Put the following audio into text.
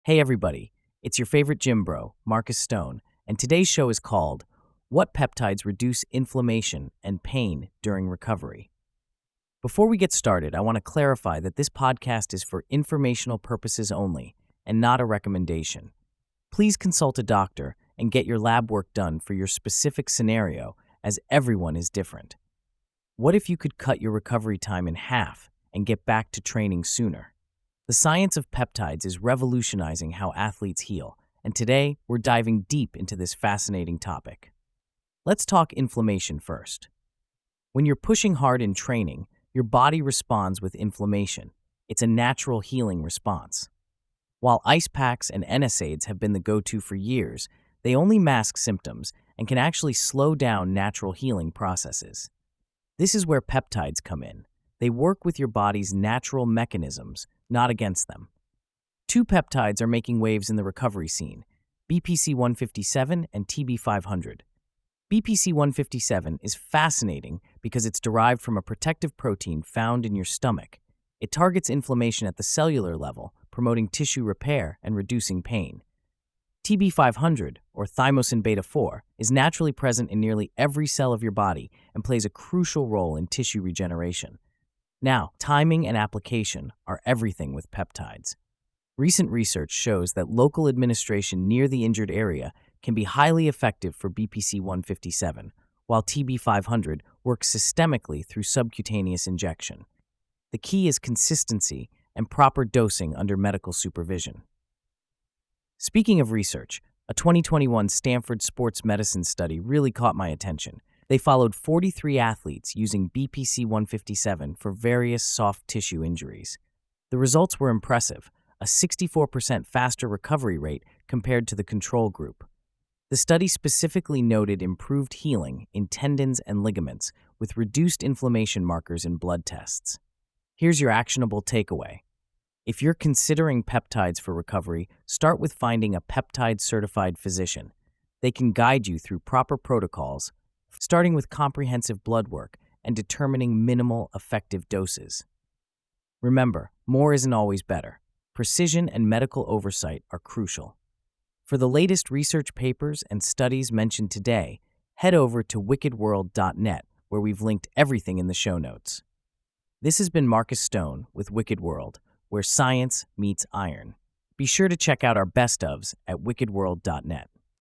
Hey everybody, it's your favorite gym bro, Marcus Stone, and today's show is called What Peptides Reduce Inflammation and Pain During Recovery. Before we get started, I want to clarify that this podcast is for informational purposes only and not a recommendation. Please consult a doctor and get your lab work done for your specific scenario, as everyone is different. What if you could cut your recovery time in half and get back to training sooner? The science of peptides is revolutionizing how athletes heal, and today we're diving deep into this fascinating topic. Let's talk inflammation first. When you're pushing hard in training, your body responds with inflammation. It's a natural healing response. While ice packs and NSAIDs have been the go-to for years, they only mask symptoms and can actually slow down natural healing processes. This is where peptides come in. They work with your body's natural mechanisms, not against them. Two peptides are making waves in the recovery scene, BPC 157 and TB 500. BPC 157 is fascinating because it's derived from a protective protein found in your stomach. It targets inflammation at the cellular level, promoting tissue repair and reducing pain. TB 500, or thymosin beta 4, is naturally present in nearly every cell of your body and plays a crucial role in tissue regeneration. Now, timing and application are everything with peptides. Recent research shows that local administration near the injured area can be highly effective for BPC 157, while TB 500 works systemically through subcutaneous injection. The key is consistency and proper dosing under medical supervision. Speaking of research, a 2021 Stanford sports medicine study really caught my attention. They followed 43 athletes using BPC 157 for various soft tissue injuries. The results were impressive, a 64% faster recovery rate compared to the control group. The study specifically noted improved healing in tendons and ligaments with reduced inflammation markers in blood tests. Here's your actionable takeaway. If you're considering peptides for recovery, start with finding a peptide-certified physician. They can guide you through proper protocols, starting with comprehensive blood work and determining minimal effective doses. Remember, more isn't always better. Precision and medical oversight are crucial. For the latest research papers and studies mentioned today, head over to wickedworld.net, where we've linked everything in the show notes. This has been Marcus Stone with Wicked World, where science meets iron. Be sure to check out our best ofs at wickedworld.net.